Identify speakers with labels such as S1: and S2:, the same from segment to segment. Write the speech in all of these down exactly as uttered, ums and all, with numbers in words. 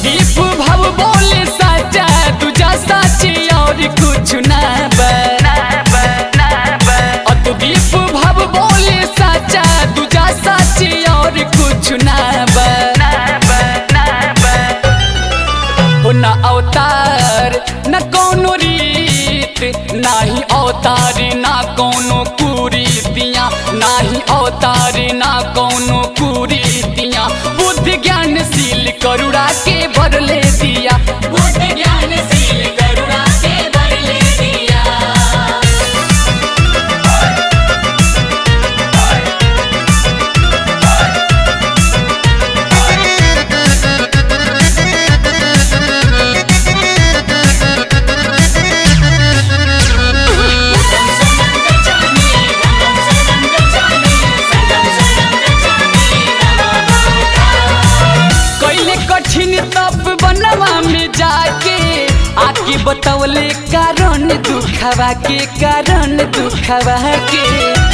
S1: अतदीप भव बोले साचा तुझा साची और कुछ ना बा अतदीप भव बोले साचा तुझा साची और कुछ ना बा हो ना अवतार न कौनो रीत नाही अवतार ना कौनो कुरीतियाँ नाही अवतार ना कौनो कुरीतियाँ बुद्धि ज्ञानशील करुणा के बरले दिया बुद्धि ज्ञानशील करुणा के बरले दिया। कठिन तप बनवा में जाके आके बतौले कारण दुखवा के कारण दुखवा के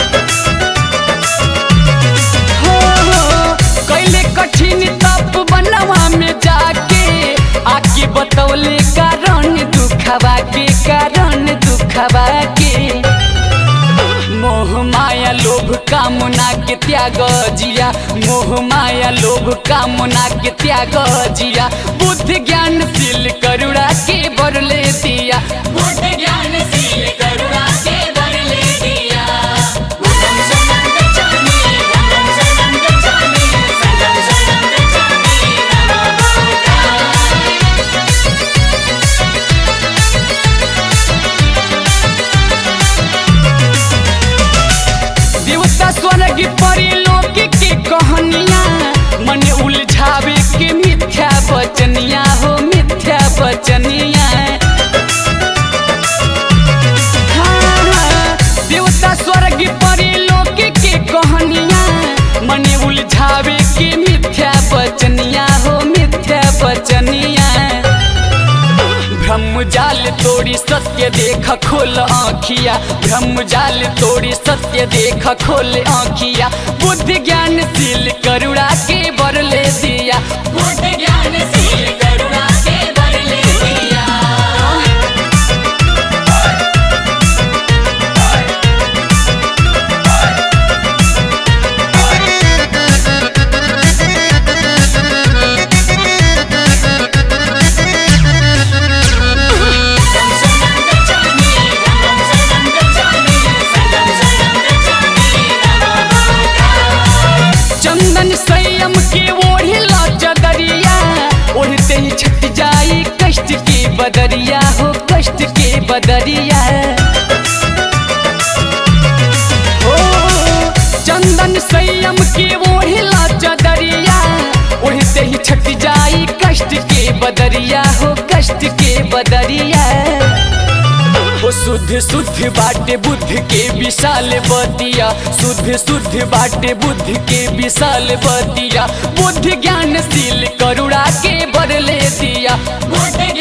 S1: हो हो कैले कठिन तप बनवा में जाके आके बतौले कारण दुखवा के कारण दुखवा के मोह माया लोभ कामना के त्याग जिया मोह माया लोभ कामना के त्याग जिया बुद्धि ज्ञानशील करुणा के बरले दिया बुद्धि ज्ञानशील करुणा के बरले दिया। बुद्धं शरणं गच्छामि बुद्धं शरणं गच्छामि संघं शरणं गच्छामि नमो देवता स्वर्ग परिलोक के कहानियाँ मन उलझावे के मिथ्या वचनिया हो मिथ्या वचनिया हाँ, देवता स्वर्ग परिलोक के कहानियाँ मन उलझावे के मिथ्या वचनिया हो मिथ्या वचनिया ब्रह्म जाल तोड़ी सत्य देख खोल आँखिया ब्रह्म जाल तोड़ी सत्य देख खोल आँखिया बुद्धि ज्ञानशील करुणा के बरले दिया बुद्धि ज्ञानशील करुणा के बरले दिया। चंदन संयम के ओढ़िला चदरिया ओढ़ते ही छट जाई कष्ट के बदरिया हो कष्ट के बदरिया हो चंदन संयम के ओढ़िला चदरिया ओढ़ते ही छट जाई कष्ट के बदरिया हो कष्ट के बदरिया वो शुद्ध शुद्ध बाटे बुद्ध के विशाल बतिया शुद्ध शुद्ध बाटे बुद्ध के विशाल बतिया बुद्धि ज्ञानशील करुणा के बरले दिया बुद्धि